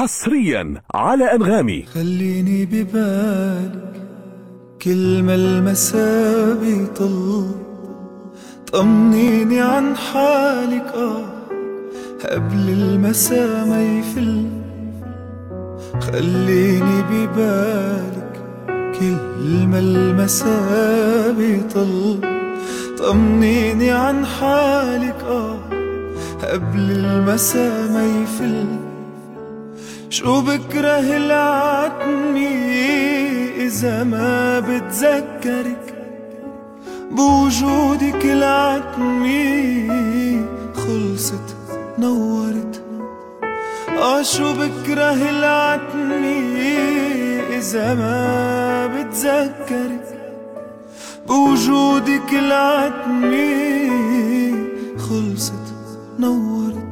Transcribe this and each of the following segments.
حصريا على أنغامي. خليني ببالك كل ما المساء بيطل، طمنيني عن حالك قبل المساء ما يفل. خليني ببالك كل ما المساء بيطل، طمنيني عن حالك قبل المساء ما يفل. شو بكره العتمي إذا ما بتذكرك، بوجودك العتمي خلصت نورت. شو بكره العتمي إذا ما بتذكرك، بوجودك العتمي خلصت نورت.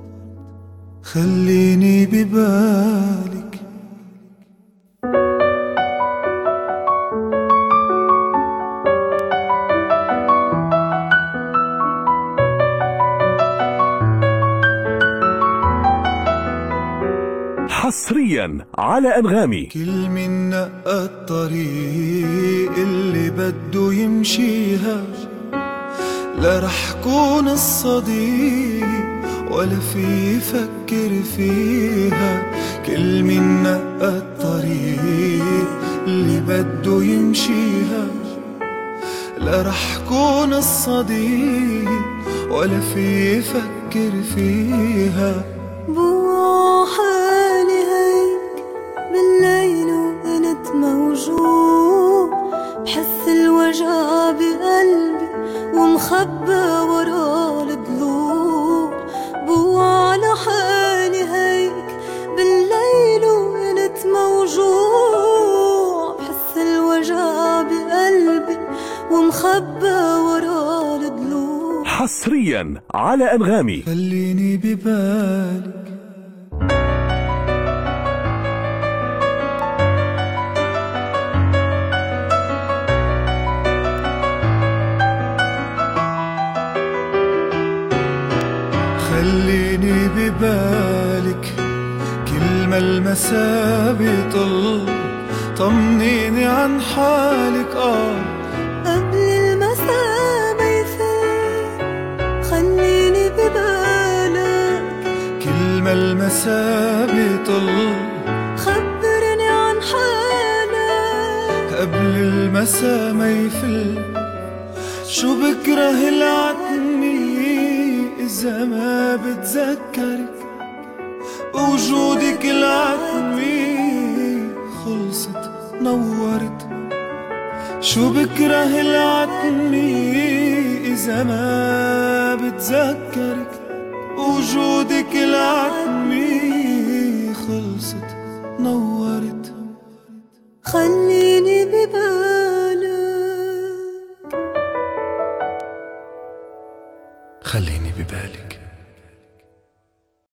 خليني ببالك حصريا على أنغامي. كل من نقى الطريق اللي بده يمشيها، لا رح كون الصديق ولا في يفكر فيها. كل من نقى الطريق اللي بده يمشيها، لا رح كون الصديق ولا في يفكر فيها. حالي هيك بالليل وانت موجوع، بحس الوجع بقلبي ومخبى ورا الضلوع. على حالي هيك بالليل وانت موجوع، بحس الوجع بقلبي ومخبى ورا الضلوع. حصريا على أنغامي. خليني ببالك خليني ببالك كل ما المساء بيطل، طمنيني عن حالك قبل المساء ما يفل. خليني ببالك كل ما المساء بيطل، خبرني عن حالك قبل المساء ما يفل. شو بكره العتمي إذا ما بتذكرك، وجودك العتمي خلصت نورت. شو بكره العتمي إذا ما بتذكرك، وجودك العتمي خلصت نورت. خليني ببالك خليني ببالك.